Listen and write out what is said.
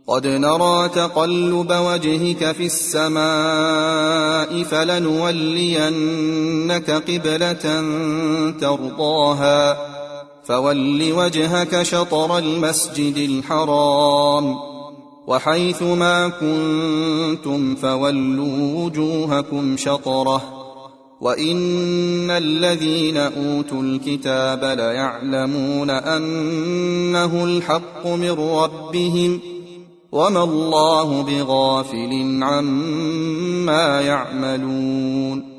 قد نرى تقلب وجهك في السماء فلنولينك قبلة ترضاها فول وجهك شطر المسجد الحرام وحيث ما كنتم فولوا وجوهكم شطره وإن الذين أوتوا الكتاب ليعلمون أنه الحق من ربهم وما الله بغافل عما يعملون